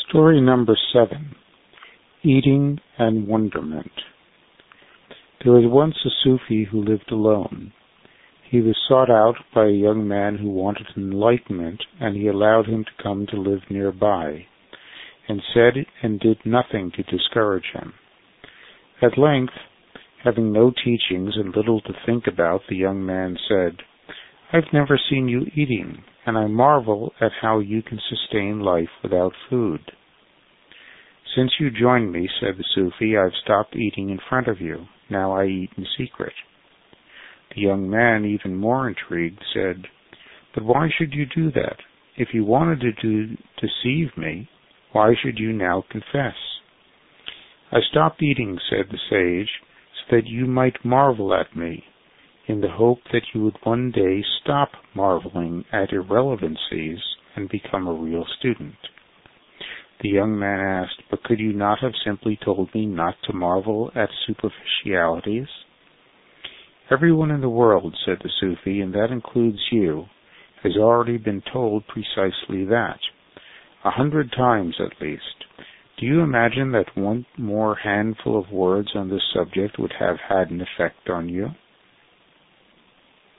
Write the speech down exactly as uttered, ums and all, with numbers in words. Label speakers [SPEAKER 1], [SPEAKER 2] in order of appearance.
[SPEAKER 1] Story number seven, Eating and Wonderment. There was once a Sufi who lived alone. He was sought out by a young man who wanted enlightenment, and he allowed him to come to live nearby, and said and did nothing to discourage him. At length, having no teachings and little to think about, the young man said, "I've never seen you eating, and I marvel at how you can sustain life without food." "Since you joined me," said the Sufi, "I've stopped eating in front of you. Now I eat in secret." The young man, even more intrigued, said, "But why should you do that? If you wanted to do, deceive me, why should you now confess?" "I stopped eating," said the sage, "so that you might marvel at me, in the hope that you would one day stop marveling at irrelevancies and become a real student." The young man asked, "But could you not have simply told me not to marvel at superficialities?" "Everyone in the world," said the Sufi, "and that includes you, has already been told precisely that. A hundred times at least. Do you imagine that one more handful of words on this subject would have had an effect on you?"